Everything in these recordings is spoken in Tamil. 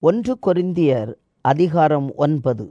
1 கொரிந்தியர் அதிகாரம் 9.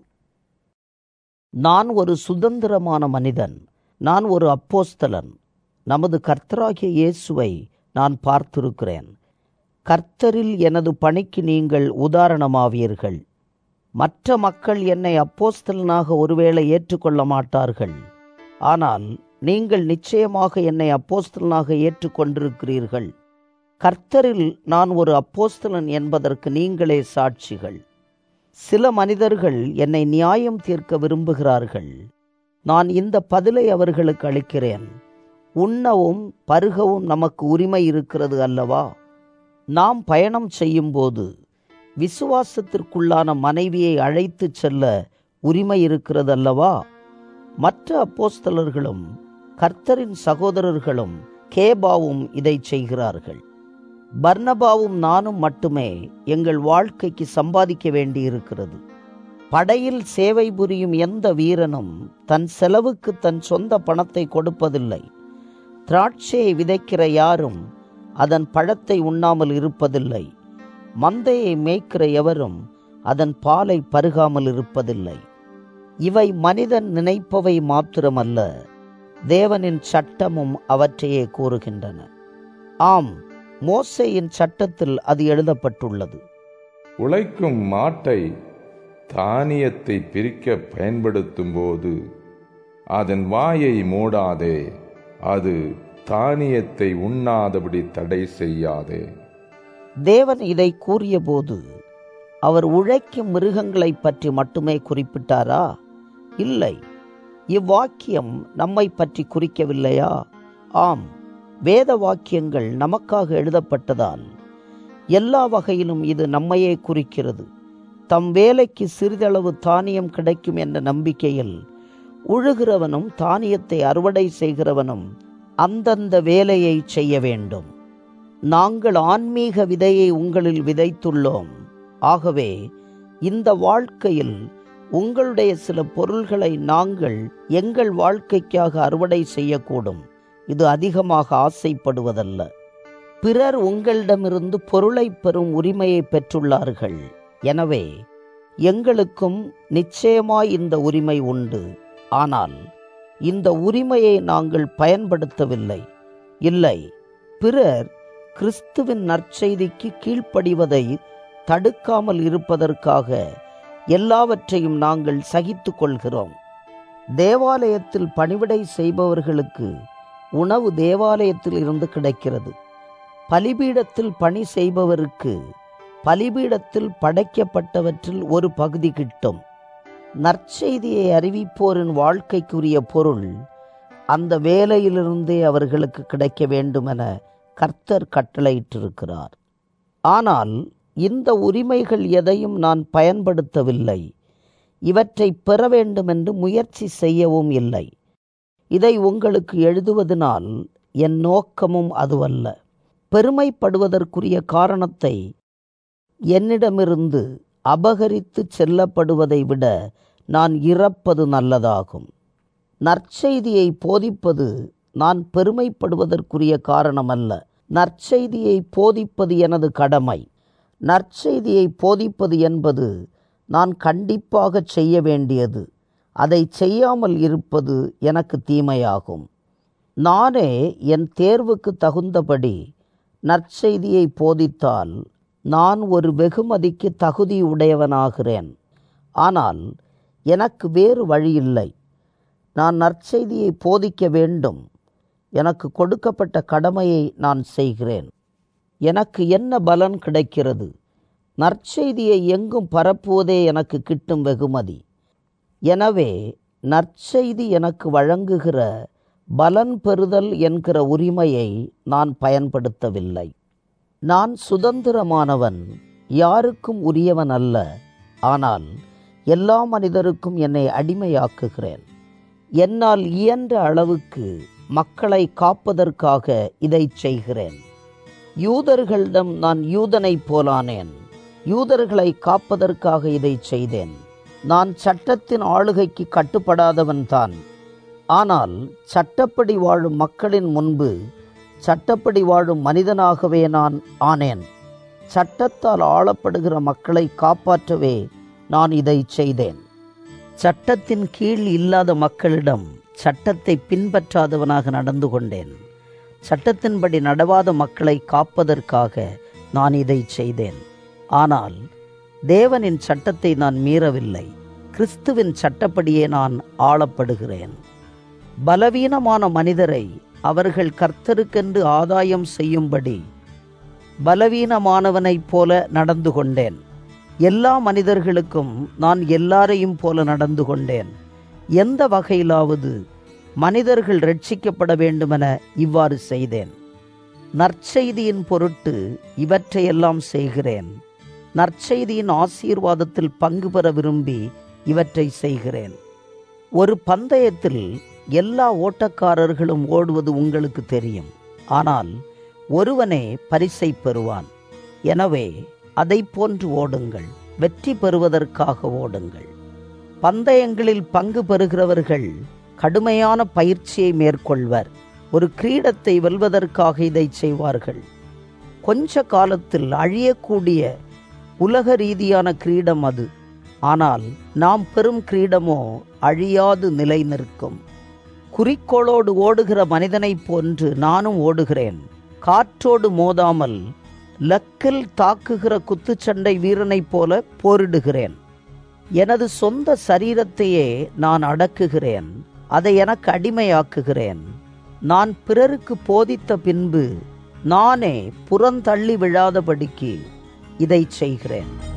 நான் ஒரு சுதந்திரமான மனிதன், நான் ஒரு அப்போஸ்தலன். நமது கர்த்தராகிய இயேசுவை நான் பார்த்திருக்கிறேன். கர்த்தரில் எனது பணிக்கு நீங்கள் உதாரணமாவீர்கள். மற்ற மக்கள் என்னை அப்போஸ்தலனாக ஒருவேளை ஏற்றுக்கொள்ள மாட்டார்கள். ஆனால் நீங்கள் நிச்சயமாக என்னை அப்போஸ்தலனாக ஏற்றுக்கொண்டிருக்கிறீர்கள். கர்த்தரில் நான் ஒரு அப்போஸ்தலன் என்பதற்கு நீங்களே சாட்சிகள். சில மனிதர்கள் என்னை நியாயம் தீர்க்க விரும்புகிறார்கள். நான் இந்த பதிலை அவர்களுக்கு அளிக்கிறேன். உண்ணவும் பருகவும் நமக்கு உரிமை இருக்கிறது அல்லவா? நாம் பயணம் செய்யும்போது விசுவாசத்திற்குள்ளான மனைவியை அழைத்து செல்ல உரிமை இருக்கிறது அல்லவா? மற்ற அப்போஸ்தலர்களும் கர்த்தரின் சகோதரர்களும் கேபாவும் இதை செய்கிறார்கள். பர்னபாவும் நானும் மட்டுமே எங்கள் வாழ்க்கைக்கு சம்பாதிக்க வேண்டியிருக்கிறது. படையில் சேவை புரியும் எந்த வீரனும் தன் செலவுக்கு தன் சொந்த பணத்தை கொடுப்பதில்லை. திராட்சையை விதைக்கிற யாரும் அதன் பழத்தை உண்ணாமல் இருப்பதில்லை. மந்தையை மேய்க்கிற எவரும் அதன் பாலை பருகாமல் இருப்பதில்லை. இவை மனிதன் நினைப்பவை மாத்திரமல்ல, தேவனின் சட்டமும் அவற்றையே கூறுகின்றன. ஆம், மோசேயின் சட்டத்தில் அது எழுதப்பட்டுள்ளது. உழைக்கும் மாட்டை தானியத்தை பிரிக்க பயன்படுத்தும் போது அதன் வாயை மூடாதே, அது தானியத்தை உண்ணாதபடி தடை செய்யாதே. தேவன் இதை கூறியபோது அவர் உழைக்கும் மிருகங்களை பற்றி மட்டுமே குறிப்பிட்டாரா? இல்லை. இவ்வாக்கியம் நம்மை பற்றி குறிக்கவில்லையா? ஆம், வேத வாக்கியங்கள் நமக்காக எழுதப்பட்டதால் எல்லா வகையிலும் இது நம்மையே குறிக்கிறது. தம் வேலைக்கு சிறிதளவு தானியம் கிடைக்கும் என்ற நம்பிக்கையில் உழுகிறவனும் தானியத்தை அறுவடை செய்கிறவனும் அந்தந்த வேலையை செய்ய வேண்டும். நாங்கள் ஆன்மீக விதையை உங்களில் விதைத்துள்ளோம். ஆகவே இந்த வாழ்க்கையில் உங்களுடைய சில பொருள்களை நாங்கள் எங்கள் வாழ்க்கைக்காக அறுவடை செய்யக்கூடும். இது அதிகமாக ஆசைப்படுவதல்ல. பிறர் உங்களிடமிருந்து பொருளை பெறும் உரிமையை பெற்றுள்ளார்கள். எனவே எங்களுக்கும் நிச்சயமாய் இந்த உரிமை உண்டு. ஆனால் இந்த உரிமையை நாங்கள் பயன்படுத்தவில்லை. இல்லை, பிறர் கிறிஸ்துவின் நற்செய்திக்கு கீழ்ப்படிவதை தடுக்காமல் இருப்பதற்காக எல்லாவற்றையும் நாங்கள் சகித்து கொள்கிறோம். தேவாலயத்தில் பணிவிடை செய்பவர்களுக்கு உணவு தேவாலயத்தில் இருந்து கிடைக்கிறது. பலிபீடத்தில் பணி செய்பவருக்கு பலிபீடத்தில் படைக்கப்பட்டவற்றில் ஒரு பகுதி கிட்டும். நற்செய்தியை அறிவிப்போரின் வாழ்க்கைக்குரிய பொருள் அந்த வேலையிலிருந்தே அவர்களுக்கு கிடைக்க வேண்டுமென கர்த்தர் கட்டளையிட்டிருக்கிறார். ஆனால் இந்த உரிமைகள் எதையும் நான் பயன்படுத்தவில்லை. இவற்றை பெற வேண்டுமென்று முயற்சி செய்யவும் இல்லை. இதை உங்களுக்கு எழுதுவதனால் என் நோக்கமும் அதுவல்ல. பெருமைப்படுவதற்குரிய காரணத்தை என்னிடமிருந்து அபகரித்து செல்லப்படுவதை விட நான் இறப்பது நல்லதாகும். நற்செய்தியை போதிப்பது நான் பெருமைப்படுவதற்குரிய காரணமல்ல. நற்செய்தியை போதிப்பது எனது கடமை. நற்செய்தியை போதிப்பது என்பது நான் கண்டிப்பாக செய்ய வேண்டியது. அதை செய்யாமல் இருப்பது எனக்கு தீமையாகும். நானே என் தேர்வுக்கு தகுந்தபடி நற்செய்தியை போதித்தால் நான் ஒரு வெகுமதிக்கு தகுதியுடையவனாகிறேன். ஆனால் எனக்கு வேறு வழியில்லை. நான் நற்செய்தியை போதிக்க வேண்டும். எனக்கு கொடுக்கப்பட்ட கடமையை நான் செய்கிறேன். எனக்கு என்ன பலன் கிடைக்கிறது? நற்செய்தியை எங்கும் பரப்புவதே எனக்கு கிட்டும் வெகுமதி. எனவே நற்செய்தி எனக்கு வழங்குகிற பலன் பெறுதல் என்கிற உரிமையை நான் பயன்படுத்தவில்லை. நான் சுதந்திரமானவன், யாருக்கும் உரியவன் அல்ல. ஆனால் எல்லா மனிதருக்கும் என்னை அடிமையாக்குகிறேன். என்னால் இயன்ற அளவுக்கு மக்களை காப்பதற்காக இதை செய்கிறேன். யூதர்களிடம் நான் யூதனைப் போலானேன். யூதர்களை காப்பதற்காக இதை செய்தேன். நான் சட்டத்தின் ஆளுகைக்கு கட்டுப்படாதவன்தான். ஆனால் சட்டப்படி வாழும் மக்களின் முன்பு சட்டப்படி வாழும் மனிதனாகவே நான் ஆனேன். சட்டத்தால் ஆளப்படுகிற மக்களை காப்பாற்றவே நான் இதை செய்தேன். சட்டத்தின் கீழ் இல்லாத மக்களிடம் சட்டத்தை பின்பற்றாதவனாக நடந்து கொண்டேன். சட்டத்தின்படி நடவாத மக்களை காப்பதற்காக நான் இதை செய்தேன். ஆனால் தேவனின் சட்டத்தை நான் மீறவில்லை. கிறிஸ்துவின் சட்டப்படியே நான் ஆளப்படுகிறேன். பலவீனமான மனிதரை அவர்கள் கர்த்தருக்கென்று ஆதாயம் செய்யும்படி பலவீனமானவனைப் போல நடந்து கொண்டேன். எல்லா மனிதர்களுக்கும் நான் எல்லாரையும் போல நடந்து கொண்டேன். எந்த வகையிலாவது மனிதர்கள் ரட்சிக்கப்பட வேண்டுமென இவ்வாறு செய்தேன். நற்செய்தியின் பொருட்டு இவற்றையெல்லாம் செய்கிறேன். நற்செய்தியின் ஆசீர்வாதத்தில் பங்கு பெற விரும்பி இவற்றை செய்கிறேன். ஒரு பந்தயத்தில் எல்லா ஓட்டக்காரர்களும் ஓடுவது உங்களுக்கு தெரியும். ஆனால் ஒருவனே பரிசை பெறுவான். எனவே அதை போன்று ஓடுங்கள். வெற்றி பெறுவதற்காக ஓடுங்கள். பந்தயங்களில் பங்கு பெறுகிறவர்கள் கடுமையான பயிற்சியை மேற்கொள்வர். ஒரு கிரீடத்தை வெல்வதற்காக இதை செய்வார்கள். கொஞ்ச காலத்தில் அழியக்கூடிய உலக ரீதியான கிரீடம் அது. ஆனால் நாம் பெறும் கிரீடமோ அழியாது நிலை நிற்கும். குறிக்கோளோடு ஓடுகிற மனிதனைப் போன்று நானும் ஓடுகிறேன். காற்றோடு மோதாமல் லக்கில் தாக்குகிற குத்துச்சண்டை வீரனைப் போல போரிடுகிறேன். எனது சொந்த சரீரத்தையே நான் அடக்குகிறேன். அதை எனக்கு அடிமையாக்குகிறேன். நான் பிறருக்கு போதித்த பின்பு நானே புறந்தள்ளி விழாதபடிக்கு இதை செய்கிறேன்.